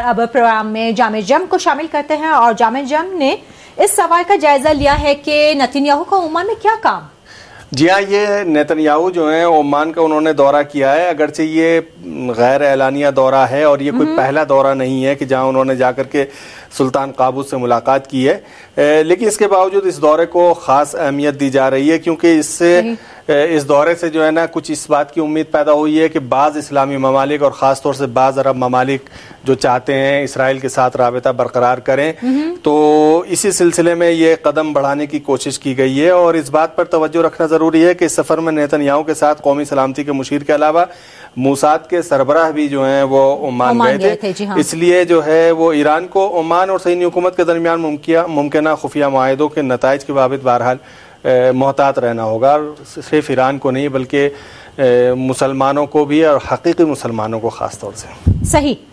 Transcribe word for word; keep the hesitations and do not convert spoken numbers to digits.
اب پروگرام میں جامع جم کو شامل کرتے ہیں اور جامع جم نے اس سوال کا جائزہ لیا ہے کہ نتن یاہو کا عمان میں کیا کام؟ جی ہاں، یہ نتن یاہو جو ہیں عمان کا انہوں نے دورہ کیا ہے، اگرچہ یہ غیر اعلانیہ دورہ ہے اور یہ کوئی پہلا دورہ نہیں ہے کہ جہاں انہوں نے جا کر کے سلطان قابوس سے ملاقات کی ہے، لیکن اس کے باوجود اس دورے کو خاص اہمیت دی جا رہی ہے کیونکہ اس سے اس دورے سے جو ہے نا کچھ اس بات کی امید پیدا ہوئی ہے کہ بعض اسلامی ممالک اور خاص طور سے بعض عرب ممالک جو چاہتے ہیں اسرائیل کے ساتھ رابطہ برقرار کریں، تو اسی سلسلے میں یہ قدم بڑھانے کی کوشش کی گئی ہے۔ اور اس بات پر توجہ رکھنا ضروری ہے کہ اس سفر میں نتن یاہو کے ساتھ قومی سلامتی کے مشیر کے علاوہ موساد کے سربراہ بھی جو ہیں وہ عمان گئے تھے، اس لیے جو ہے وہ ایران کو عمان اور صہیونی حکومت کے درمیان ممکنہ خفیہ معاہدوں کے نتائج کے بابت بہرحال محتاط رہنا ہوگا، صرف ایران کو نہیں بلکہ مسلمانوں کو بھی اور حقیقی مسلمانوں کو خاص طور سے۔ صحیح۔